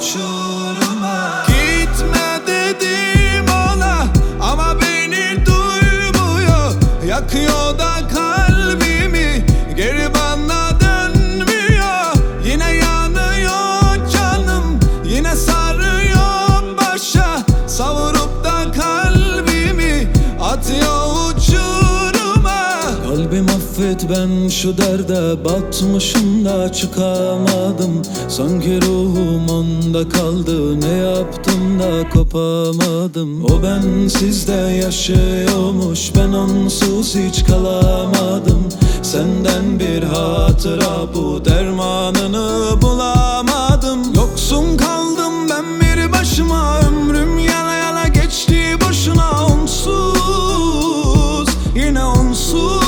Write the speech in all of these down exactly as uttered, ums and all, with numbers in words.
uçuruma. Gitme dedim ona ama beni duymuyor. Yakıyor da kalbimi, geri bana dönmüyor. Yine yanıyor canım, yine sarıyor başa. Savurup da kalbimi atıyor uçuruma. Kalbim affet, ben şu derde batmışım da çıkamadım. Sanki ruhum onda kaldı, ne yaptım da kopamadım. O bensizde yaşıyormuş, ben onsuz hiç kalamadım. Senden bir hatıra bu, dermanını bulamadım. Yoksun kaldım ben bir başıma, ömrüm yana yana geçti boşuna. Onsuz, yine onsuz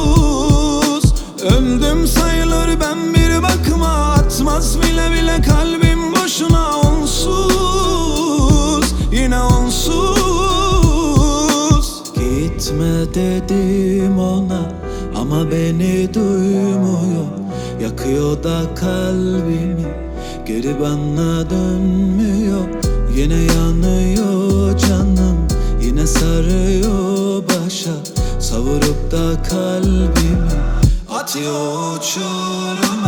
öldüm sayılır ben bir bakıma. Atmaz bile bile kalbim boşuna. Onsuz, yine onsuz. Gitme dedim ona ama beni duymuyor. Yakıyor da kalbimi, geri bana dönmüyor. Yine yanıyor canım, yine sarıyor başa. Savurup da kalbimi atıyor uçuruma.